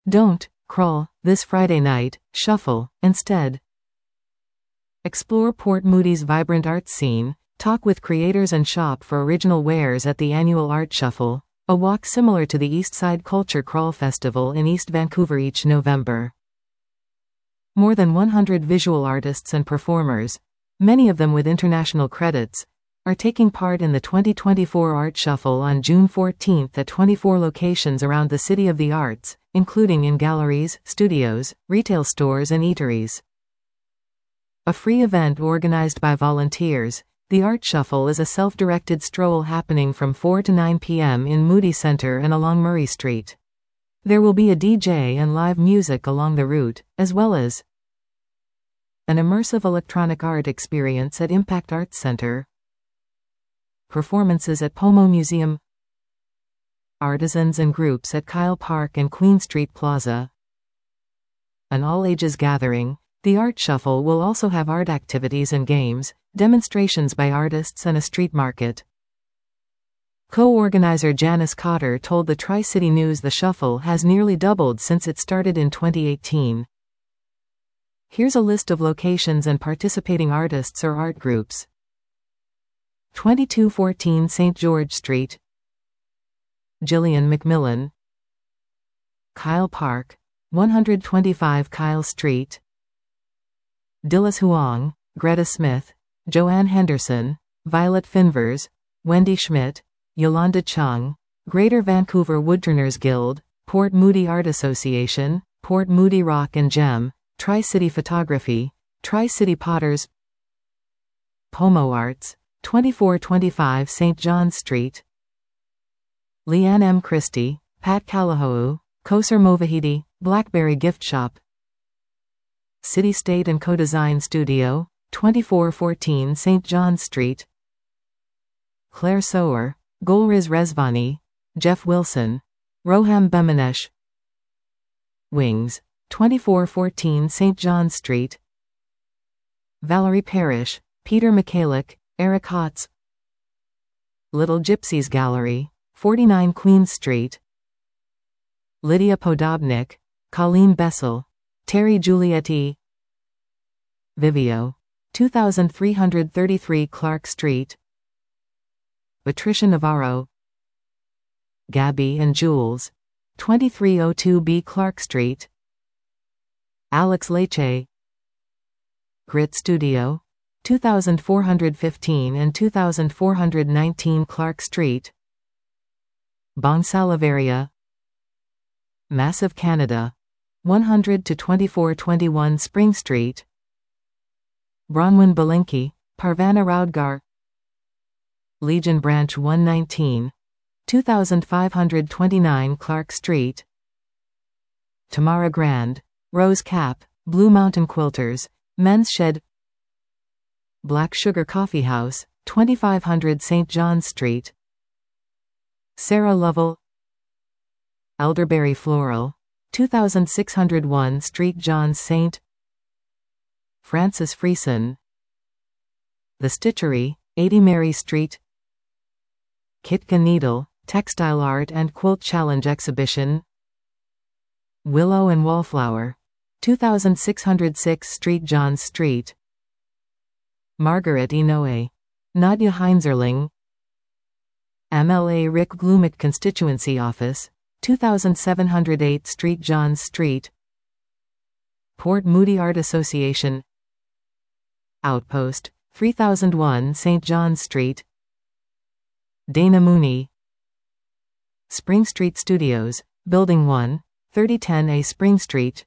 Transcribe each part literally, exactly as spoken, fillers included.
Don't crawl this Friday night, shuffle instead. Explore Port Moody's vibrant arts scene, talk with creators and shop for original wares at the annual Art Shuffle, a walk similar to the Eastside Culture Crawl Festival in East Vancouver each November. More than one hundred visual artists and performers, many of them with international credits, are taking part in the twenty twenty-four Art Shuffle on June fourteenth at twenty-four locations around the City of the Arts, including in galleries, studios, retail stores and eateries. A free event organized by volunteers, the Art Shuffle is a self-directed stroll happening from four to nine p m in Moody Center and along Murray Street. There will be a D J and live music along the route, as well as an immersive electronic art experience at Impact Arts Center, performances at Pomo Museum, artisans and groups at Kyle Park and Queen Street Plaza. An all-ages gathering, the Art Shuffle will also have art activities and games, demonstrations by artists and a street market. Co-organizer Janice Cotter told the Tri-City News the Shuffle has nearly doubled since it started in twenty eighteen. Here's a list of locations and participating artists or art groups. twenty-two fourteen Saint George Street, Jillian McMillan. Kyle Park, one twenty-five Kyle Street, Dilys Huang, Greta Smith, Joanne Henderson, Violet Finvers, Wendy Schmidt, Yolanda Chung, Greater Vancouver Woodturners Guild, Port Moody Art Association, Port Moody Rock and Gem, Tri-City Photography, Tri-City Potters, Pomo Arts, twenty-four twenty-five Saint John Street, Leanne M. Christie, Pat Kalahou, Kosar Movahidi, Blackberry Gift Shop, City State and Co-Design Studio, twenty-four fourteen Saint John Street, Claire Sower, Golriz Rezvani, Jeff Wilson, Roham Bemanesh, Wings, twenty-four fourteen Saint John Street, Valerie Parrish, Peter Michalik, Eric Hotz, Little Gypsies Gallery, forty-nine Queens Street, Lydia Podobnik, Colleen Bessel, Terry Giulietti, Vivio, two thousand three hundred thirty-three Clark Street, Patricia Navarro, Gabby and Jules, twenty-three oh two B Clark Street, Alex Leche, Grit Studio, two thousand four hundred fifteen and two thousand four hundred nineteen Clark Street, Bong Salaveria, Massive Canada, one hundred to twenty-four twenty-one Spring Street, Bronwyn Belinki, Parvana Raudgar, Legion Branch one nineteen, two thousand five hundred twenty-nine Clark Street, Tamara Grand, Rose Cap, Blue Mountain Quilters, Men's Shed, Black Sugar Coffee House, twenty-five hundred Saint John Street, Sarah Lovell, Elderberry Floral, two thousand six hundred one Street John Saint, Francis Freeson, The Stitchery, eighty Mary Street, Kitka Needle, Textile Art and Quilt Challenge Exhibition, Willow and Wallflower, two thousand six hundred six Street John Street, Margaret Inoue, Nadia Heinzerling, M L A Rick Glumick Constituency Office, two thousand seven hundred eight Street John Street, Port Moody Art Association, Outpost, three thousand one Saint John Street, Dana Mooney, Spring Street Studios, Building one, thirty ten A Spring Street,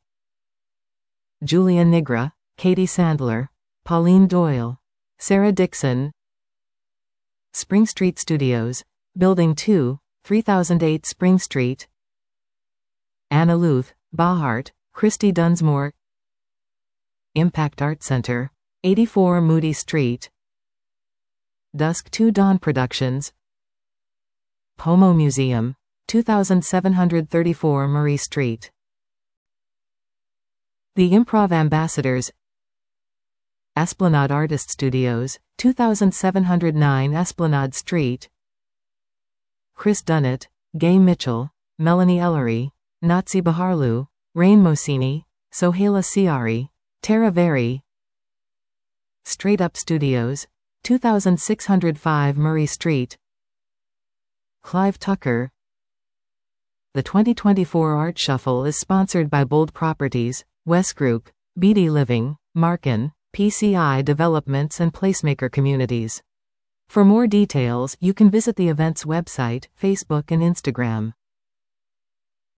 Julia Nigra, Katie Sandler, Pauline Doyle, Sarah Dixon, Spring Street Studios, Building two, three thousand eight Spring Street, Anna Luth, Bahart, Christy Dunsmore, Impact Art Center, eighty-four Moody Street, Dusk to Dawn Productions, Pomo Museum, two thousand seven hundred thirty-four Murray Street. The Improv Ambassadors, Esplanade Artist Studios, two thousand seven hundred nine Esplanade Street, Chris Dunnett, Gay Mitchell, Melanie Ellery, Nazi Baharlu, Rain Mosini, Sohaila Siari, Tara Veri. Straight Up Studios, two thousand six hundred five Murray Street. Clive Tucker. The twenty twenty-four Art Shuffle is sponsored by Bold Properties, West Group, B D Living, Markin, P C I Developments and Placemaker Communities. For more details, you can visit the event's website, Facebook and Instagram.